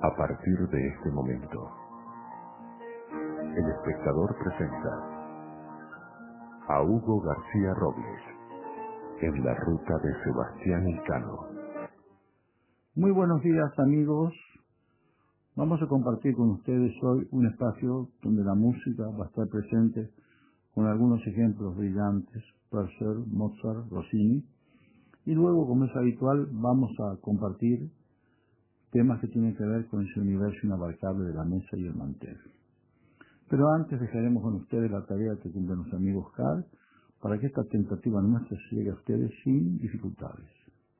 A partir de este momento, el espectador presenta a Hugo García Robles en la ruta de Sebastián Elcano. Muy buenos días, amigos. Vamos a compartir con ustedes hoy un espacio donde la música va a estar presente con algunos ejemplos brillantes, Purcell, Mozart, Rossini, y luego, como es habitual, vamos a compartir temas que tienen que ver con ese universo inabarcable de la mesa y el mantel. Pero antes dejaremos con ustedes la tarea que cumplen los amigos CAD para que esta tentativa nuestra llegue a ustedes sin dificultades.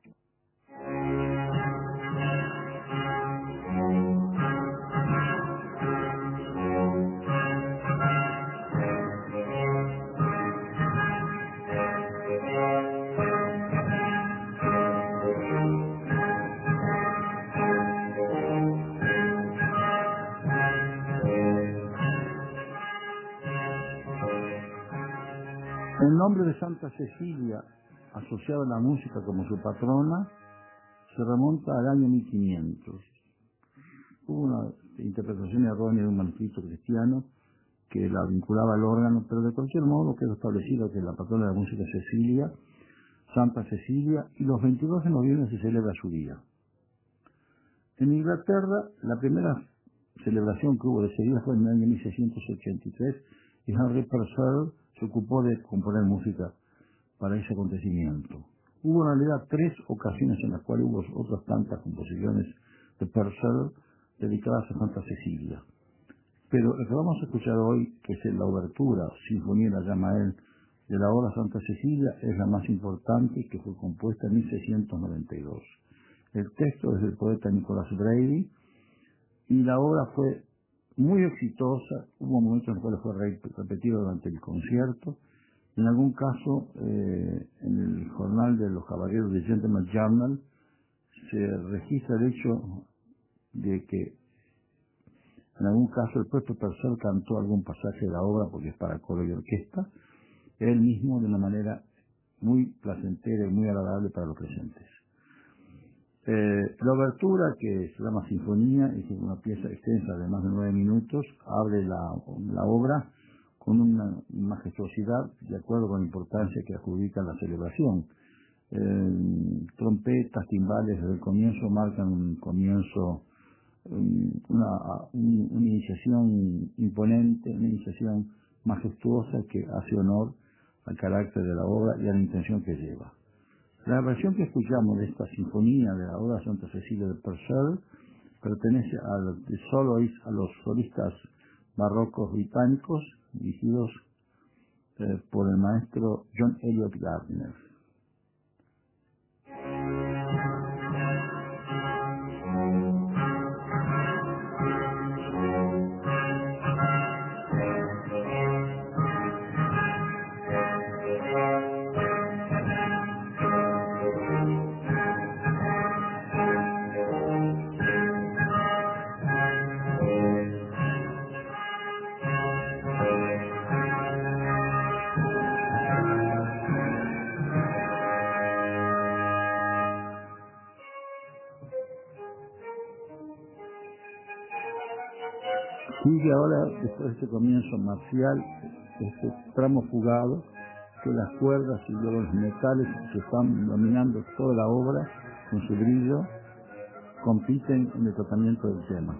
El nombre de Santa Cecilia, asociado a la música como su patrona, se remonta al año 1500. Hubo una interpretación errónea de un manuscrito cristiano que la vinculaba al órgano, pero de cualquier modo quedó establecido que la patrona de la música es Cecilia, Santa Cecilia, y los 22 de noviembre se celebra su día. En Inglaterra, la primera celebración que hubo de ese día fue en el año 1683 y Henry Purcell se ocupó de componer música para ese acontecimiento. Hubo en realidad 3 ocasiones en las cuales hubo otras tantas composiciones de Purcell dedicadas a Santa Cecilia. Pero lo que vamos a escuchar hoy, que es la obertura, sinfonía la llama él, de la obra Santa Cecilia, es la más importante, que fue compuesta en 1692. El texto es del poeta Nicholas Brady y la obra fue muy exitosa. Hubo momentos en los cuales fue repetido durante el concierto. En algún caso, en el jornal de los caballeros de Gentleman Journal se registra el hecho de que en algún caso el propio Purcell cantó algún pasaje de la obra porque es para coro y orquesta, él mismo de una manera muy placentera y muy agradable para los presentes. La obertura, que se llama Sinfonía, es una pieza extensa de más de 9 minutos, abre la obra con una majestuosidad de acuerdo con la importancia que adjudica la celebración. Trompetas, timbales desde el comienzo marcan un comienzo, una iniciación imponente, una iniciación majestuosa que hace honor al carácter de la obra y a la intención que lleva. La versión que escuchamos de esta sinfonía de la obra Santa Cecilia de Purcell pertenece a los solistas barrocos británicos dirigidos por el maestro John Eliot Gardiner. Sigue ahora, después de este comienzo marcial, este tramo fugado, que las cuerdas y luego los metales que están dominando toda la obra con su brillo compiten en el tratamiento del tema.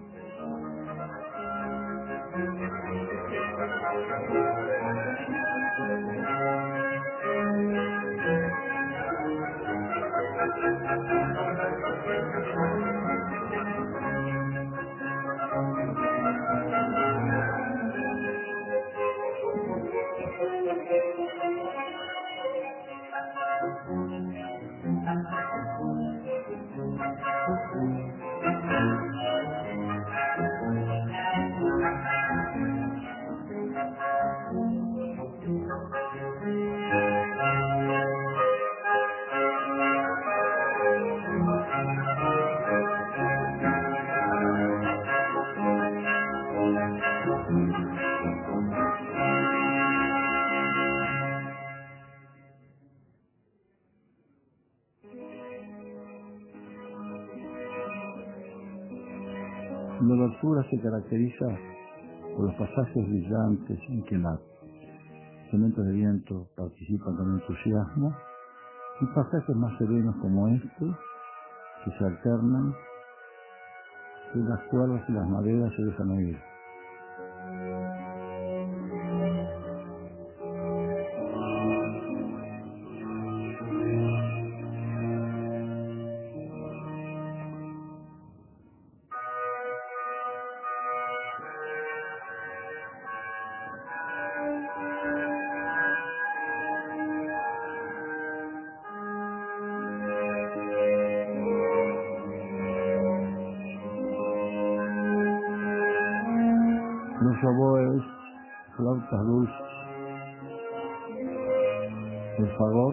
La obertura se caracteriza por los pasajes brillantes en que los elementos de viento participan con entusiasmo y pasajes más serenos como este, que se alternan, y las cuerdas y las maderas se dejan oír. Los oboes, flautas dulces, el fagot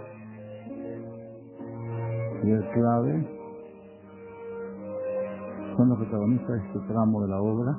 y el clave son los protagonistas de este tramo de la obra.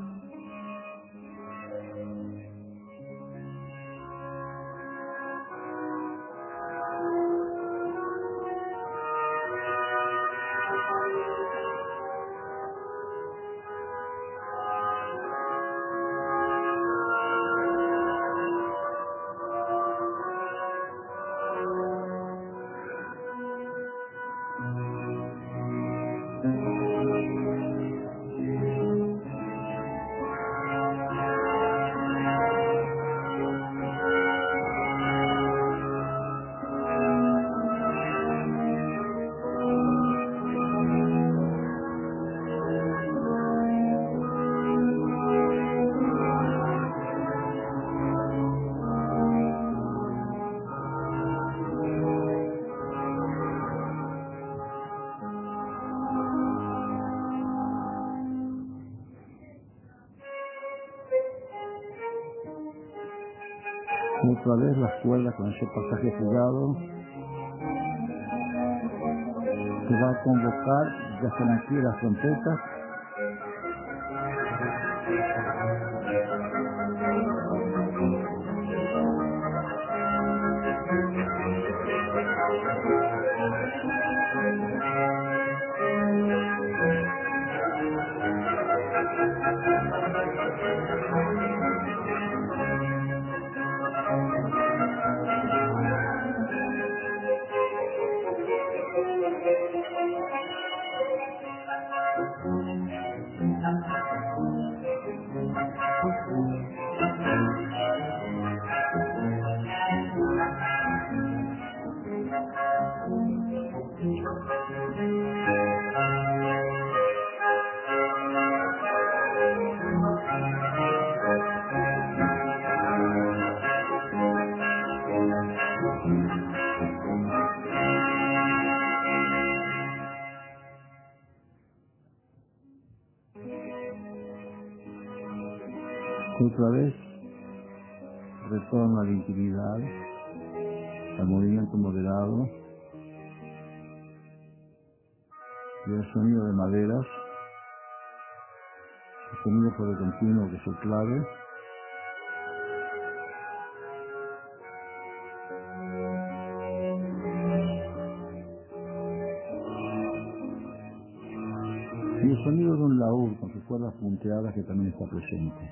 Otra vez las cuerdas con ese pasaje jugado se va a convocar, ya están aquí las trompetas. Otra vez retorno a la intimidad, al movimiento moderado y al sonido de maderas, sostenido por el continuo que es el clave. Y el sonido de un laúd con sus cuerdas punteadas que también está presente.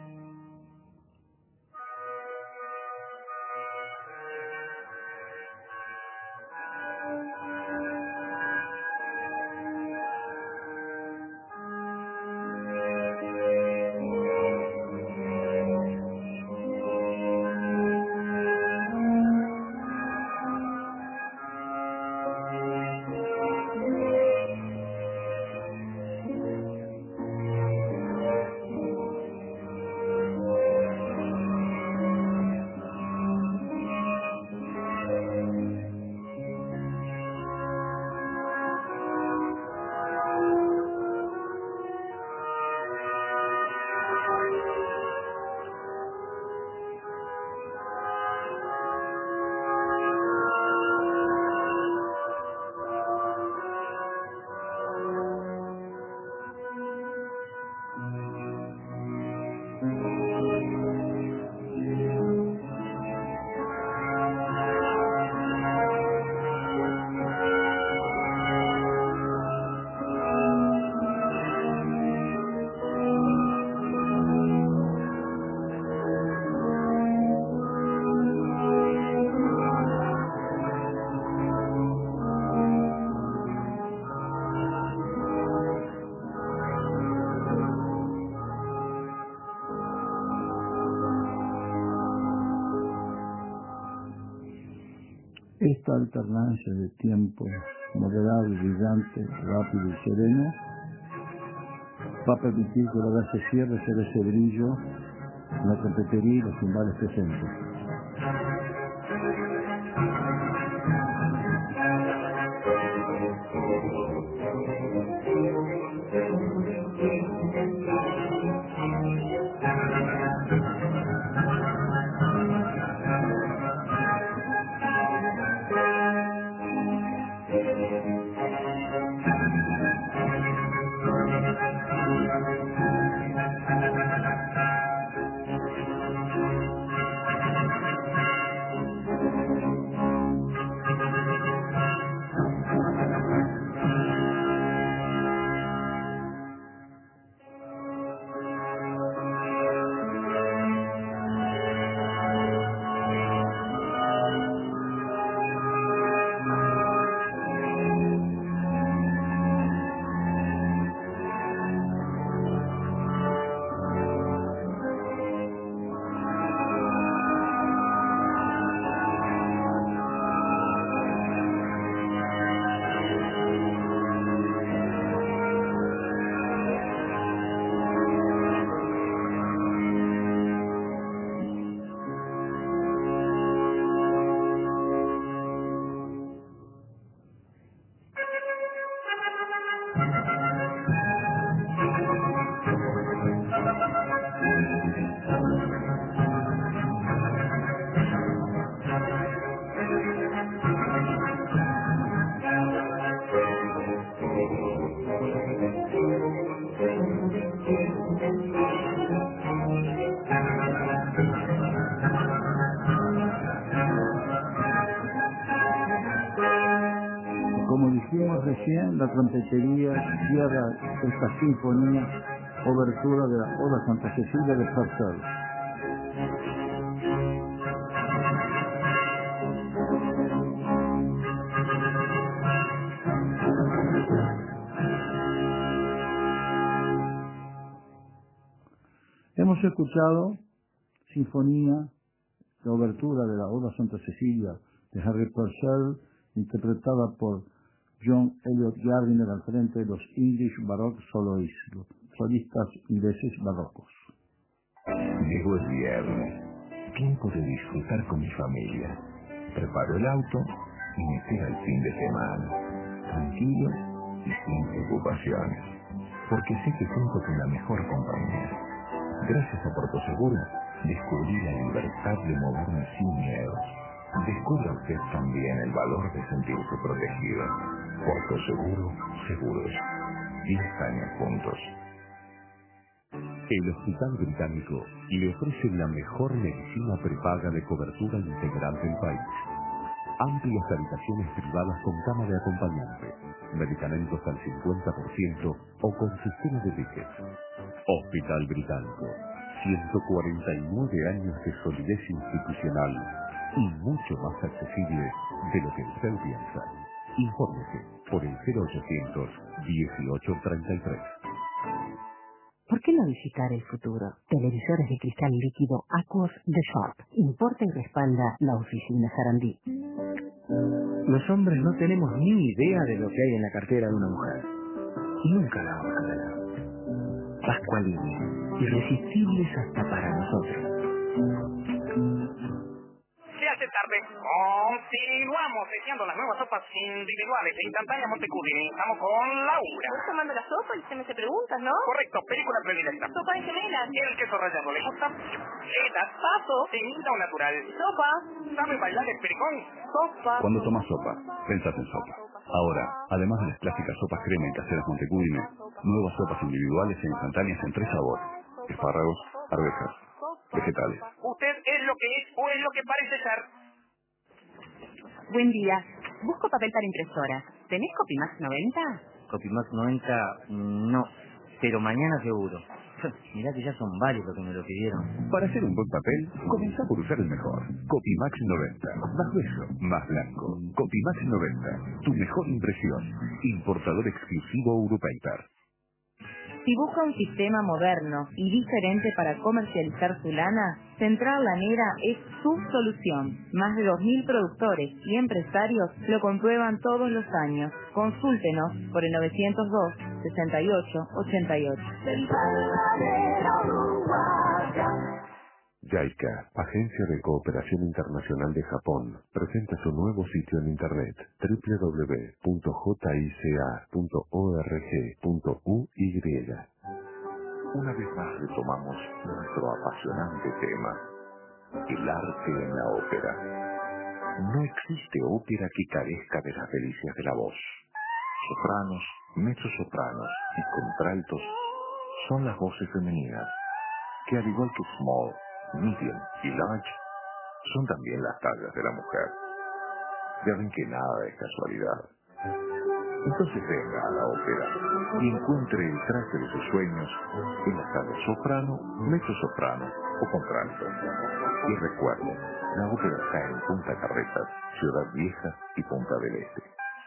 Esta alternancia de tiempo moderado y brillante, rápido y sereno, va a permitir que la verdad se cierre ese brillo en la trompetería y los timbales presentes. Como dijimos recién, la trompetería cierra esta sinfonía obertura de la Oda Santa Cecilia de Purcell. Hemos escuchado sinfonía, la obertura de la Oda Santa Cecilia de Harry Purcell, interpretada por John Eliot Gardiner al frente de los English Baroque Soloists, solistas ingleses barrocos. Llegó el viernes, tiempo de disfrutar con mi familia. Preparo el auto y me espera el fin de semana, tranquilo y sin preocupaciones, porque sé que cuento con la mejor compañía. Gracias a Puerto Seguro, descubrí la libertad de moverme sin miedos. Descubra usted también el valor de sentirse protegido. Puerto Seguro, seguros. 10 años juntos. El Hospital Británico le ofrece la mejor medicina prepaga de cobertura integral del país. Amplias habitaciones privadas con cama de acompañante, medicamentos al 50% o con sistema de tickets. Hospital Británico, 149 años de solidez institucional y mucho más accesible de lo que usted piensa. Infórmese por el 0800 1833. ¿Por qué no visitar el futuro? Televisores de cristal líquido Aquos de Sharp. Importa y respalda la oficina Sarandí. Los hombres no tenemos ni idea de lo que hay en la cartera de una mujer. Y nunca la vamos a tener. Pascualini, irresistibles hasta para nosotros. Se hace tarde. Continuamos deseando las nuevas sopas individuales e instantáneas Montecudini. Estamos con Laura. ¿Estás tomando la sopa y se me hace preguntas, no? Correcto, película predilecta. Sopa de gemelas. El queso rallado le gusta. Chetas. Papo. Tinta o natural. Sopa. ¿Sabe bailar el pericón? Sopa. Cuando tomas sopa, pensás en sopa. Ahora, además de las clásicas sopas crema y caseras Montecudine, nuevas sopas individuales e instantáneas en 3 sabores: espárragos, arvejas, vegetales. ¿Usted es lo que es o es lo que parece ser? Buen día. Busco papel para impresora. ¿Tenés Copimax 90? Copimax 90, no, pero mañana seguro. Mirá que ya son varios los que me lo pidieron. Para hacer un buen papel, comienza por usar el mejor. Copimax 90. Más grueso, más blanco. Copimax 90. Tu mejor impresión. Importador exclusivo Europaper. Si busca un sistema moderno y diferente para comercializar su lana, Central Lanera es su solución. Más de 2.000 productores y empresarios lo comprueban todos los años. Consúltenos por el 902-6888. JICA, Agencia de Cooperación Internacional de Japón, presenta su nuevo sitio en internet www.jica.org.uy. Una vez más retomamos nuestro apasionante tema, el arte en la ópera. No existe ópera que carezca de las delicias de la voz. Sopranos, mezzosopranos y contraltos son las voces femeninas, que al igual que small, medium y large, son también las tallas de la mujer. Ya ven que nada es casualidad. Entonces venga a la ópera y encuentre el traje de sus sueños en las tallas soprano, mezzosoprano o contralto. Y recuerde, la ópera está en Punta Carretas, Ciudad Vieja y Punta del Este.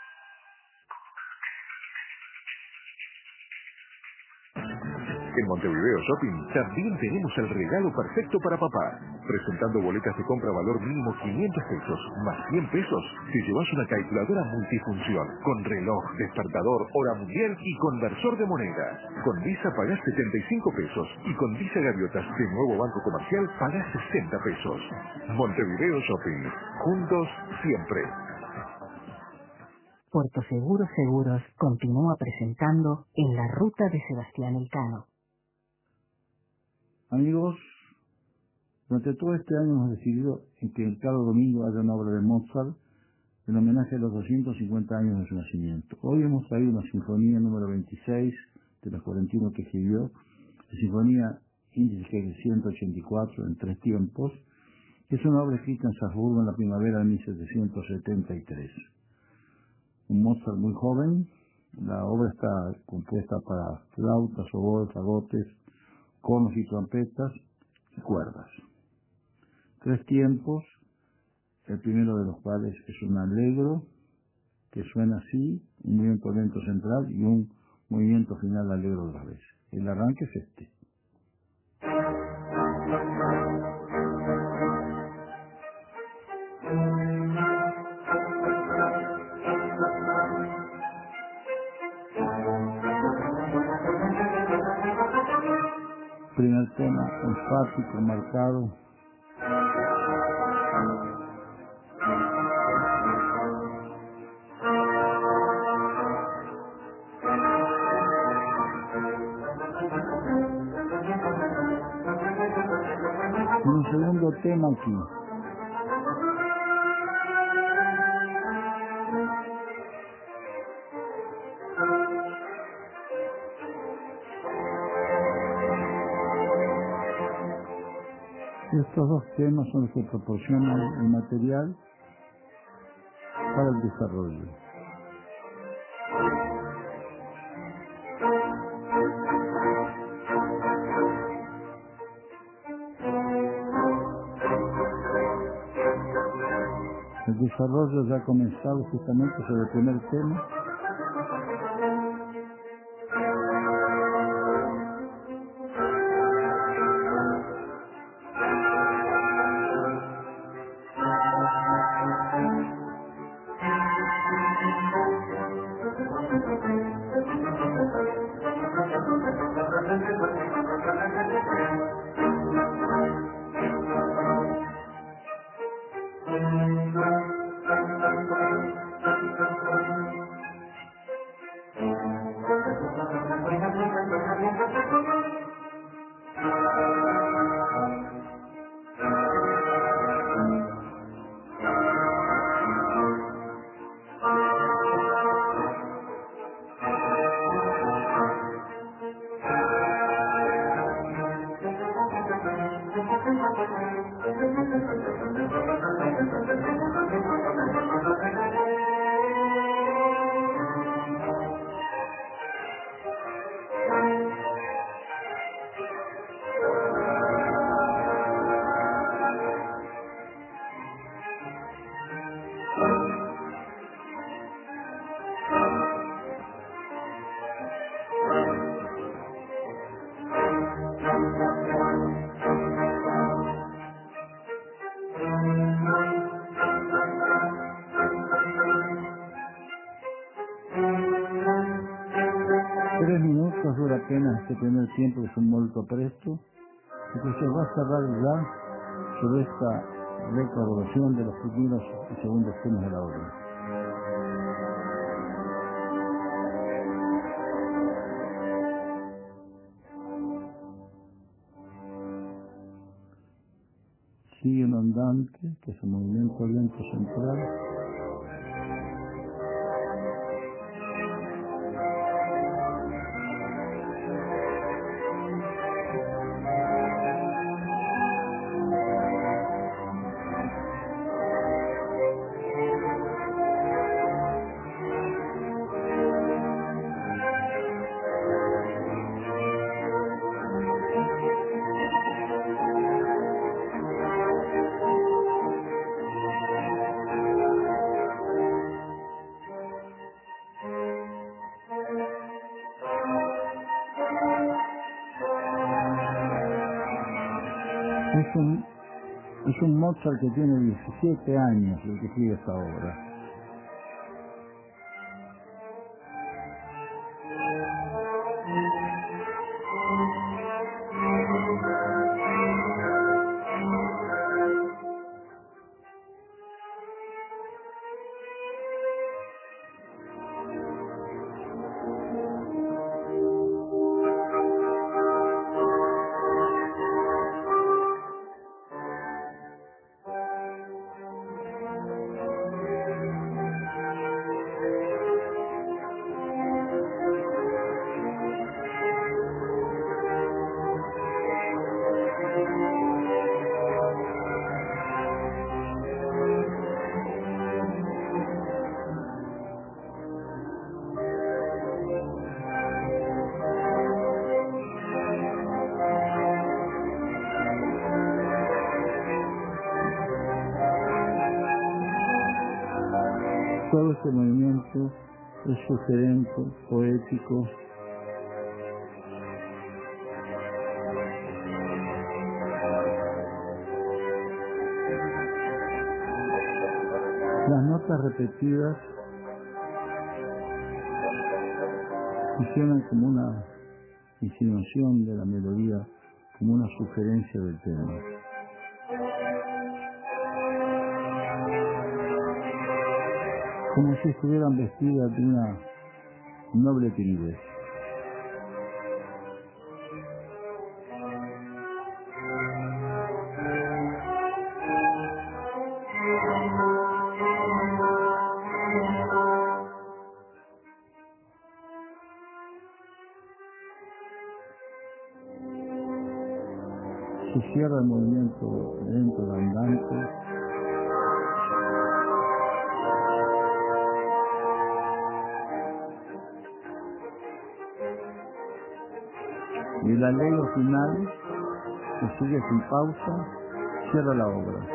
En Montevideo Shopping también tenemos el regalo perfecto para papá. Presentando boletas de compra valor mínimo 500 pesos, más 100 pesos, te llevas una calculadora multifunción, con reloj, despertador, hora mundial y conversor de moneda. Con Visa pagás 75 pesos y con Visa Gaviotas de Nuevo Banco Comercial pagás 60 pesos. Montevideo Shopping, juntos siempre. Puerto Seguro Seguros continúa presentando En la Ruta de Sebastián Elcano. Amigos, durante todo este año hemos decidido que cada domingo haya una obra de Mozart en homenaje a los 250 años de su nacimiento. Hoy hemos traído una sinfonía número 26 de los 41 que escribió, la sinfonía índice 184 en 3 tiempos, que es una obra escrita en Salzburgo en la primavera de 1773. Un Mozart muy joven. La obra está compuesta para flautas, oboes, fagotes, cornos y trompetas y cuerdas. 3 tiempos, el primero de los cuales es un allegro que suena así, un movimiento lento central y un movimiento final allegro otra vez. El arranque es este. Primer tema enfático, marcado. Y un segundo tema aquí. Estos 2 temas son los que proporcionan el material para el desarrollo. El desarrollo ya ha comenzado justamente sobre el primer tema. 3 minutos dura apenas este primer tiempo, que es un molto presto, y que se va a cerrar ya sobre esta recapitulación de los primeros y segundos temas de la obra. Sigue un andante, que es un movimiento lento central. Es un Mozart que tiene 17 años, el que sigue esta obra. Todo este movimiento es sugerente, poético. Las notas repetidas funcionan como una insinuación de la melodía, como una sugerencia del tema. Como si estuvieran vestidas de una noble timidez. Se cierra el movimiento lento de andante. Y el allegro final, que sigue sin pausa, cierra la obra.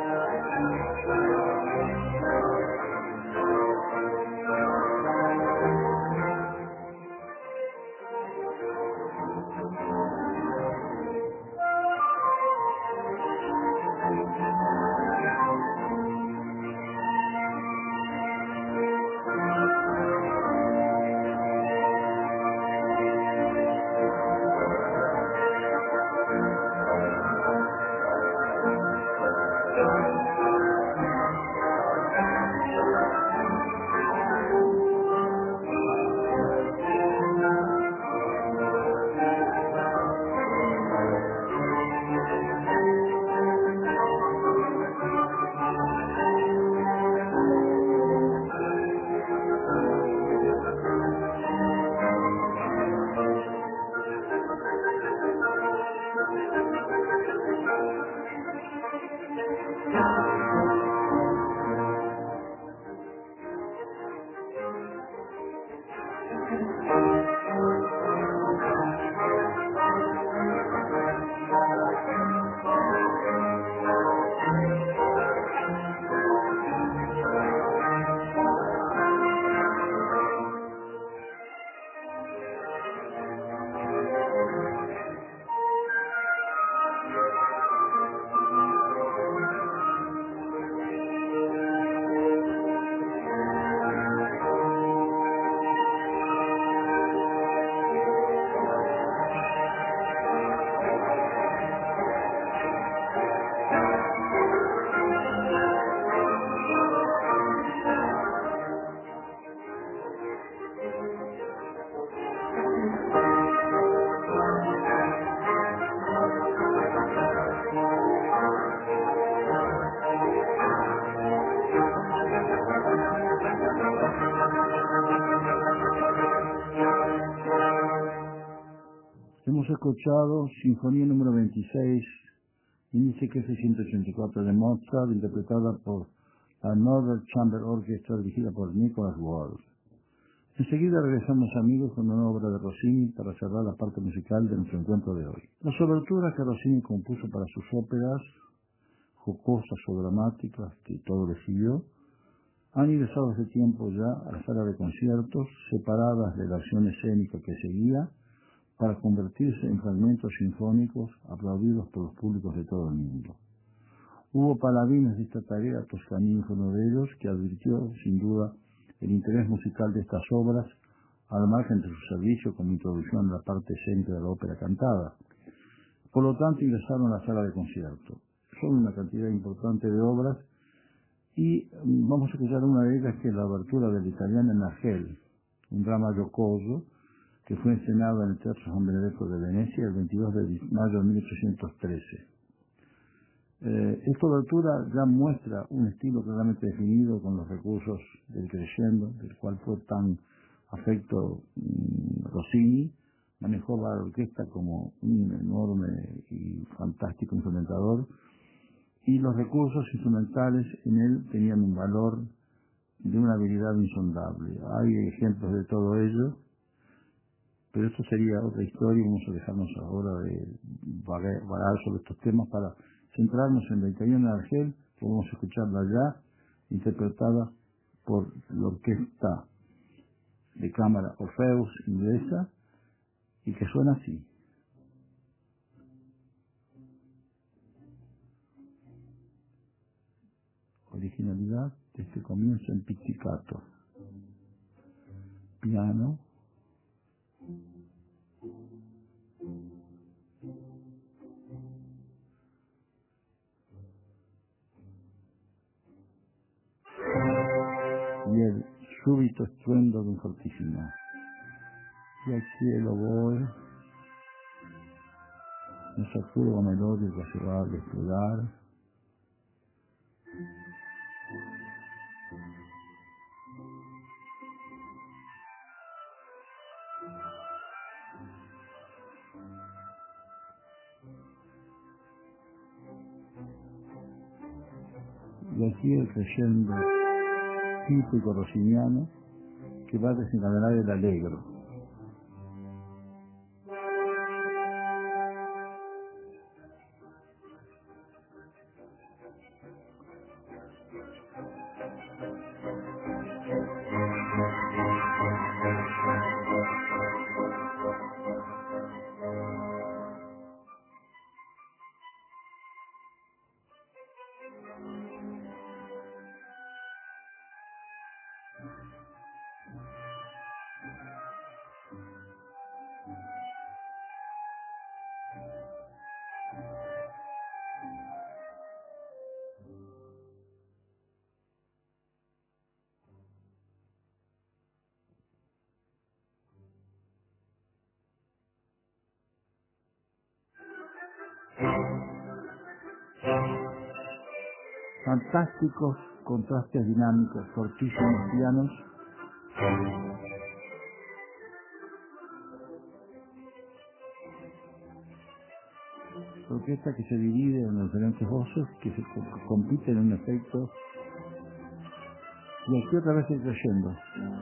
Hemos escuchado Sinfonía número 26, índice que es 184 de Mozart, interpretada por la Northern Chamber Orchestra, dirigida por Nicholas Wolf. Enseguida regresamos, amigos, con una obra de Rossini para cerrar la parte musical de nuestro encuentro de hoy. Las oberturas que Rossini compuso para sus óperas, jocosas o dramáticas, que todo decidió, han ingresado hace tiempo ya a la sala de conciertos, separadas de la acción escénica que seguía, para convertirse en fragmentos sinfónicos aplaudidos por los públicos de todo el mundo. Hubo paladines de esta tarea, Toscanini fue uno de ellos, que advirtió, sin duda, el interés musical de estas obras, al margen de su servicio como introducción a la parte escénica de la ópera cantada. Por lo tanto, ingresaron a la sala de concierto. Son una cantidad importante de obras, y vamos a escuchar una de ellas, que es la obertura del italiano en Argel, un drama jocoso, que fue estrenado en el Teatro San Benedetto de Venecia el 22 de mayo de 1813. Esta obertura ya muestra un estilo claramente definido con los recursos del crescendo, del cual fue tan afecto Rossini. Manejó la orquesta como un enorme y fantástico instrumentador, y los recursos instrumentales en él tenían un valor de una habilidad insondable. Hay ejemplos de todo ello, pero esto sería otra historia, y vamos a dejarnos ahora de vagar sobre estos temas para centrarnos en la italiana de Argel, que vamos a escucharla ya, interpretada por la orquesta de cámara Orfeus inglesa, y que suena así. Originalidad de este comienzo en pizzicato. Piano. Y el súbito estruendo de un fortissimo. Y al cielo voy, nuestra curva melódica se va a desplegar. Y aquí el crescendo típico rossiniano, que va a desencadenar el allegro. Fantásticos contrastes dinámicos, fortísimos pianos, orquesta que se divide en diferentes voces, que se compiten en un efecto, y aquí otra vez el crescendo.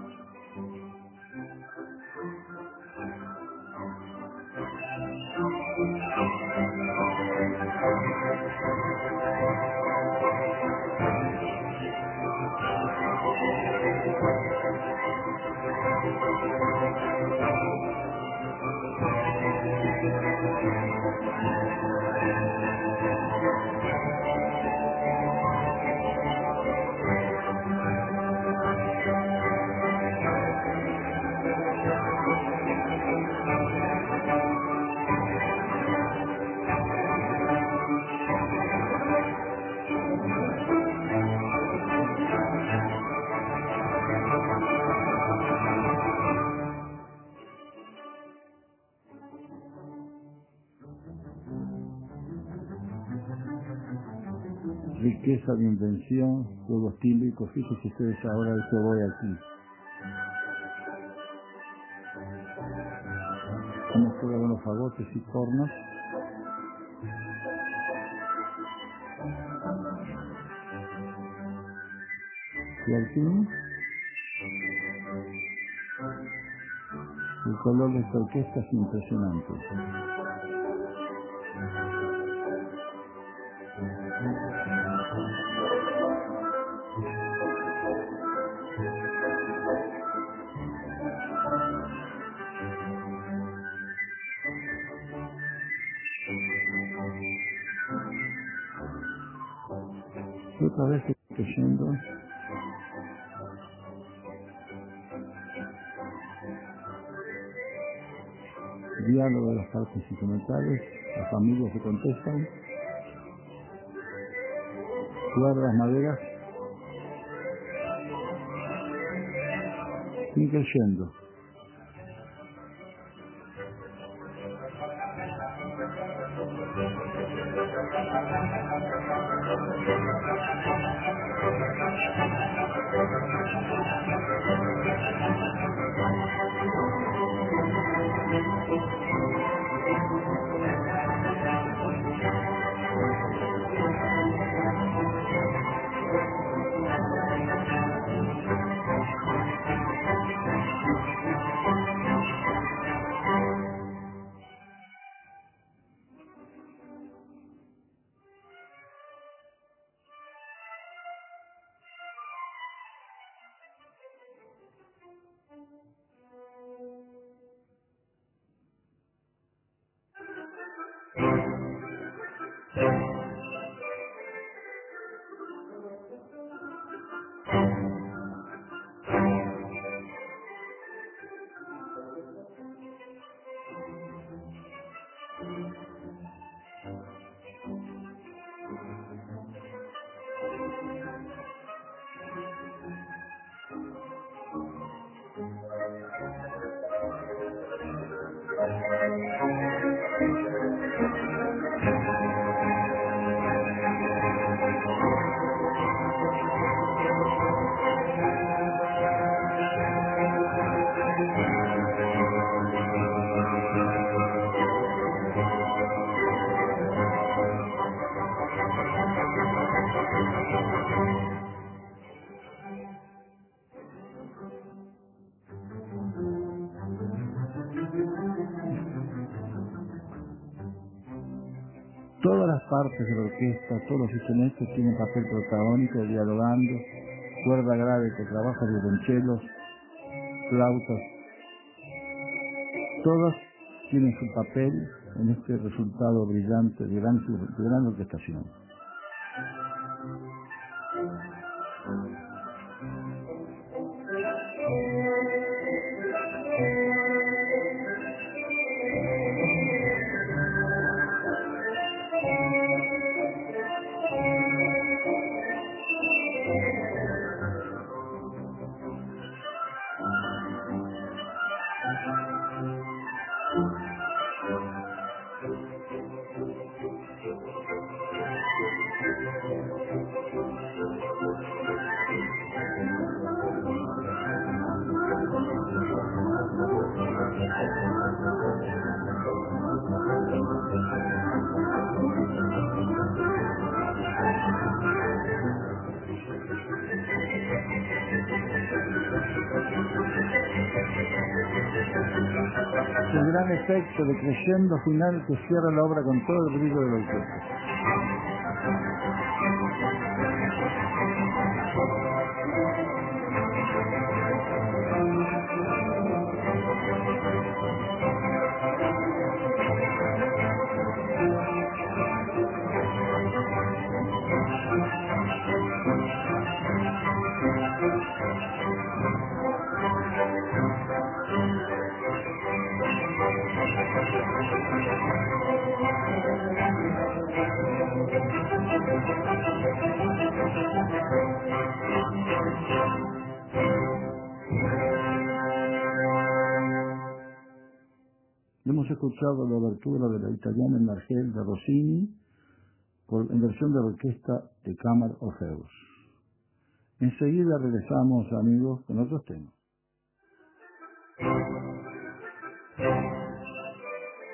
Riqueza de invención, juegos tímbicos. Fíjense ustedes ahora de que voy aquí. Cómo fue de algunos fagotes y cornos. Y al fin, el color de esta orquesta es impresionante. Y otra vez estoy yendo. Diálogo de las partes instrumentales, las familias se contestan, cuerdas, maderas, y creyendo. Todas las partes de la orquesta, todos los instrumentos tienen papel protagónico, dialogando, cuerda grave que trabaja violonchelos, flautas. Todas tienen su papel en este resultado brillante de gran orquestación. El gran efecto de crescendo final que cierra la obra con todo el brillo de la orquesta. Hemos escuchado la obertura de la italiana en Margel de Rossini en versión de la orquesta de Kammer Orpheus. Enseguida regresamos, amigos, con otros temas.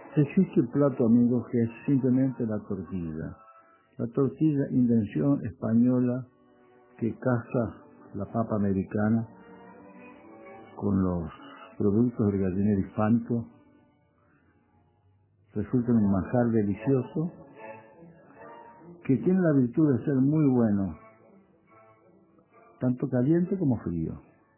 Existe un plato, amigos, que es simplemente la tortilla. La tortilla, invención española que casa la papa americana con los productos del gallinero hispánico. Resulta un manjar delicioso que tiene la virtud de ser muy bueno, tanto caliente como frío.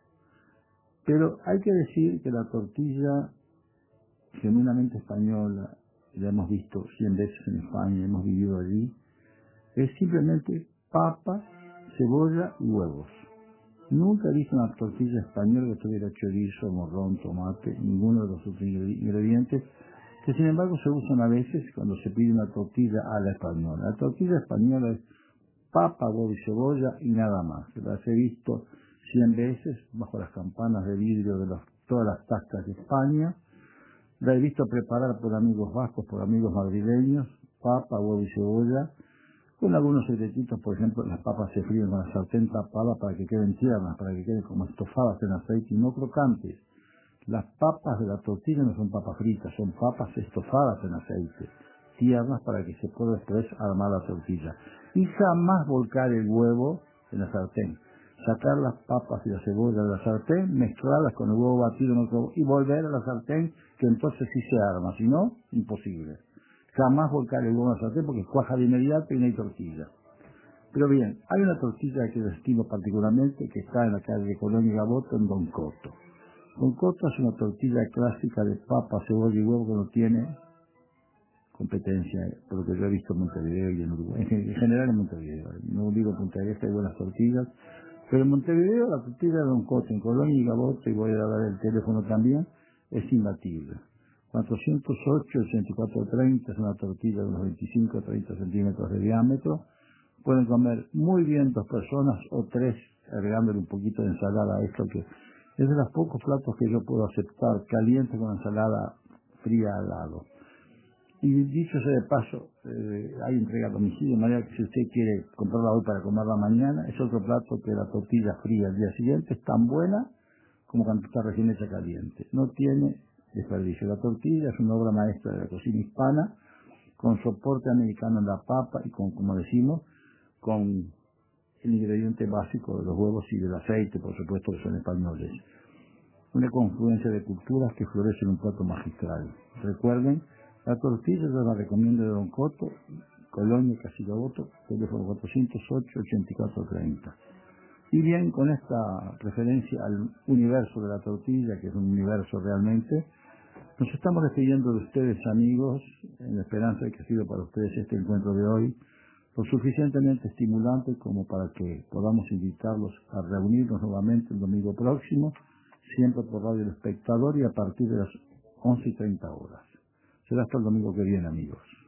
Pero hay que decir que la tortilla genuinamente española, la hemos visto 100 veces en España, hemos vivido allí, es simplemente papa, cebolla y huevos. Nunca he visto una tortilla española que tuviera chorizo, morrón, tomate, ninguno de los otros ingredientes, que sin embargo se usan a veces cuando se pide una tortilla a la española. La tortilla española es papa, huevo y cebolla y nada más. Las he visto 100 veces bajo las campanas de vidrio de todas las tascas de España. La he visto preparar por amigos vascos, por amigos madrileños, papa, huevo y cebolla, con algunos secretitos. Por ejemplo, las papas se fríen con la sartén tapada para que queden tiernas, para que queden como estofadas en aceite y no crocantes. Las papas de la tortilla no son papas fritas, son papas estofadas en aceite, tiernas para que se pueda después armar la tortilla. Y jamás volcar el huevo en la sartén. Sacar las papas y la cebolla de la sartén, mezclarlas con el huevo batido en otro y volver a la sartén, que entonces sí se arma, si no, imposible. Jamás volcar el huevo en la sartén porque cuaja de inmediato y no hay tortilla. Pero bien, hay una tortilla que estimo particularmente, que está en la calle de Colón y Gaboto, en Don Coto. Don Coto es una tortilla clásica de papa, cebolla y huevo que no tiene competencia, por lo que yo he visto en Montevideo y en Uruguay. En general en Montevideo, no digo en Punta del Este hay buenas tortillas, pero en Montevideo la tortilla de Don Coto, en Colón y Gaboto, y voy a dar el teléfono también, es imbatible. 408-8430 es una tortilla de unos 25 o 30 centímetros de diámetro. Pueden comer muy bien 2 personas o 3, agregándole un poquito de ensalada a esto, que es de los pocos platos que yo puedo aceptar caliente con ensalada fría al lado. Y dicho sea de paso, hay entrega a domicilio, de manera que si usted quiere comprarla hoy para comerla mañana, es otro plato que la tortilla fría al día siguiente es tan buena como cuando está recién hecha caliente. No tiene desperdicio. La tortilla es una obra maestra de la cocina hispana, con soporte americano en la papa y con, como decimos, con el ingrediente básico de los huevos y del aceite, por supuesto, que son españoles. Una confluencia de culturas que florece en un plato magistral. Recuerden, la tortilla yo la recomiendo de Don Coto, Colonia, Casigaboto, teléfono 408-8430. Y bien, con esta referencia al universo de la tortilla, que es un universo realmente, nos estamos despidiendo de ustedes, amigos, en la esperanza de que ha sido para ustedes este encuentro de hoy lo suficientemente estimulante como para que podamos invitarlos a reunirnos nuevamente el domingo próximo, siempre por Radio El Espectador y a partir de las 11:30 horas. Será hasta el domingo que viene, amigos.